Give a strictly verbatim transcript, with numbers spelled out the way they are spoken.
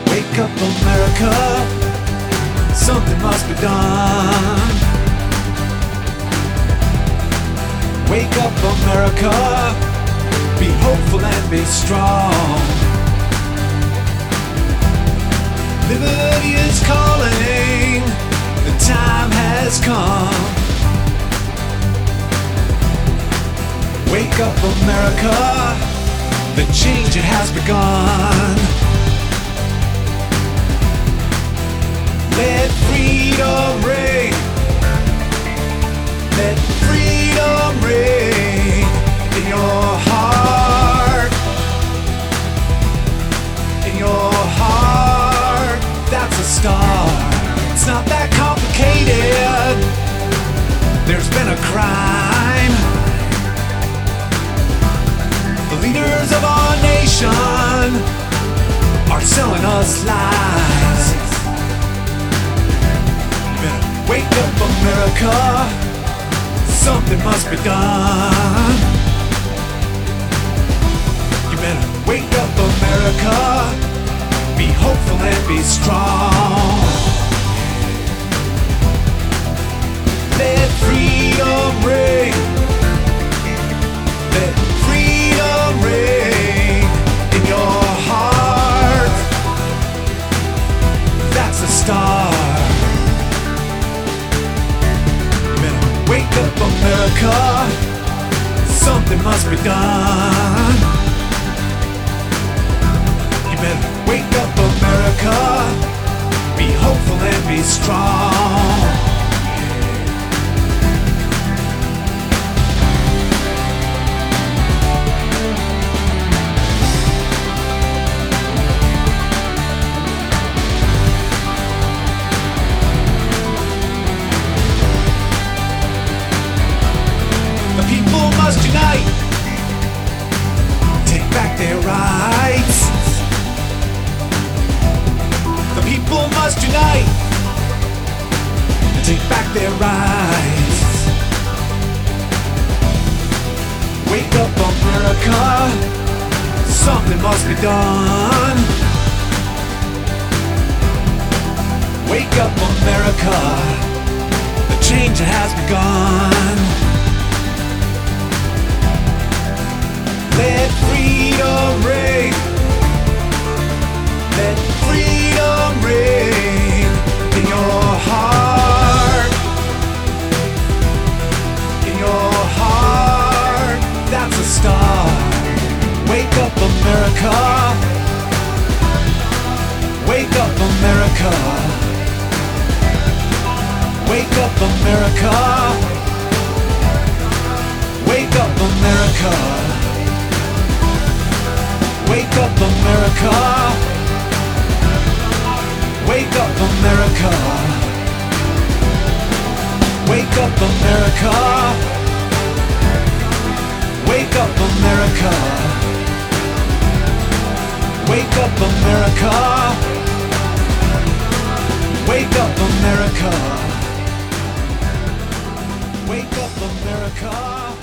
Wake up, America, something must be done. Wake up, America, be hopeful and be strong. Liberty is calling, the time has come. Wake up, America, the change it has begun. Let freedom ring, let freedom ring in your heart, in your heart. That's a start. It's not that complicated. There's been a crime. The leaders of our nation are selling us lies. Wake up, America, something must be done. You better wake up, America, be hopeful and be strong. Let freedom ring, let freedom ring in your heart. That's a start. Wake up, America, something must be done. You better wake up, America, be hopeful and be strong. The people must unite, take back their rights. The people must unite, take back their rights. Wake up, America, something must be done. Wake up, America, the change has begun. Let freedom ring, let freedom ring in your heart, in your heart. That's a start. Wake up, America, wake up, America, wake up, America, wake up, America. Wake up, America, wake up, America, wake up, America, wake up, America, wake up, America, wake up, America, wake up, America.